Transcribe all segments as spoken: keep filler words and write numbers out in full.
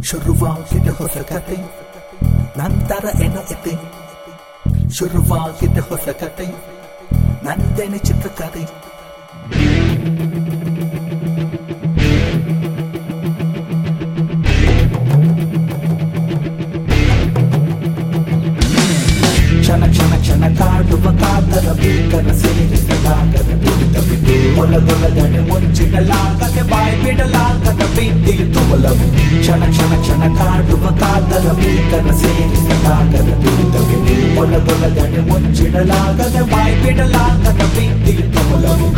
ಶುರುವಾಗಿದೆ ಹೊಸ ಕತೆ ನಂತರ ಏನೋ ಇದೆ ಶುರುವಾಗಿದೆ ಹೊಸ ಕತೆ ನಂದೇನೆ ಚಿತ್ರಕಥೆ ಕ್ಷಣ ಕ್ಷಣ ಕ್ಷಣ ಕಾಡುವ ಕಾದರ ಭೀಕರ ಸೇರಿಸಲಾಗದ ಬಿಟ್ಟು ಒಳಗೊಳಗಡೆ ಮುಚ್ಚಿಡಲಾಗದೆ ಬಾಯಿ ಬಿಡಲಾಗದ ಭೀತಿಯು ತುಮಲವು ಕ್ಷಣ ಕ್ಷಣ ಕ್ಷಣ ಕಾಡುವ ಕಾದರ ಭೀಕರ ಸೇರಿಸಲಾಗದ ಬಿಟ್ಟು ಒಳಗೊಳಗಡೆ ಮುಚ್ಚಿಡಲಾಗದೆ ಬಾಯಿ ಬಿಡಲಾಗದ ಭೀತಿಯು ತುಮಲವು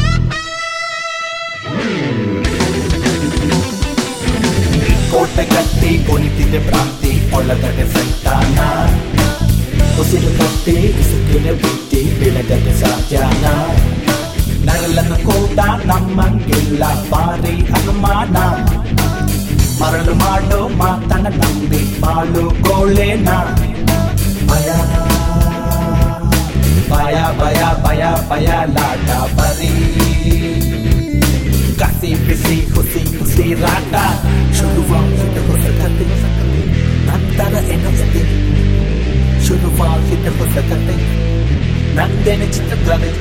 ಕೋಟೆ ಕಟ್ಟಿ ಕುಳಿತಿದೆ ಭ್ರಾಂತಿ ಒಳಗಡೆ ಸೈತಾನ ಉಸಿರು ಕಟ್ಟಿ ಇಸುಕಿನ ಬಿಟ್ಟಿ ಬೆಳಗದೆ ಸಾಧ್ಯಾನ ನರಳನ್ನು ಕೂಡ ನಮ್ಮಂಗಿಲ್ಲ ಬಾರಿ ಅನುಮಾನ ಮರಳು ಮಾಡೋ ಮಾತನ್ನ ನಂಬಿ ಬಾಳು ಗೋಳೆನ ಭಯ ಭಯ ಭಯ ಭಯ ಭಯ ಲಾಟ ಬರೀ ಕಸಿ ಬಿಸಿ ಹುಸಿ ಉಸಿರಾಟ ಶುರುವಾಗಿದೆ ಹೊಸ ಕತೆ ನಂತರ ಏನೋ ಇದೆ ಶುರುವಾಗಿದೆ ಹೊಸ ಕತೆ ನಂದೇನೆ ಚಿತ್ರಕಥೆ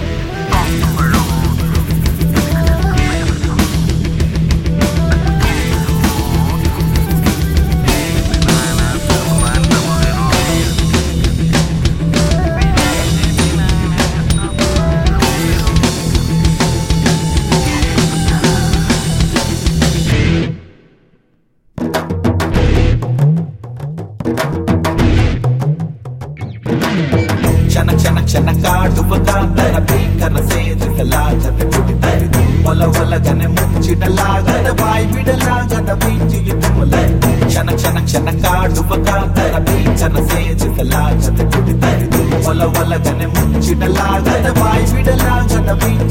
ಕ್ಷಣ ಕ್ಷಣ ಕ್ಷಣ ಕಾಡುವ ಕಾದರ ಭೀಕರ ಸೇರಿಸಲಾಗದ ಕುಡಿತರಿದು ಒಲ ಒಲಗನೆ ಮುಚ್ಚಿಡಲಾಗದ ಬಾಯಿ ಬಿಡಲಾಗದ ಬೀಚಿಗೆ ತುಮಲ ಕ್ಷಣ ಕ್ಷಣ ಕ್ಷಣ ಕಾಡುವ ಕಾದರ ಭೀಕರ ಸೇರಿಸಲಾಗದ ಕುಡಿತರಿದು ಒಲ ಒಲಗನೆ ಮುಚ್ಚಿಡಲಾಗದ ಬಾಯಿ ಬಿಡಲಾಗದ ಬೀಚಿ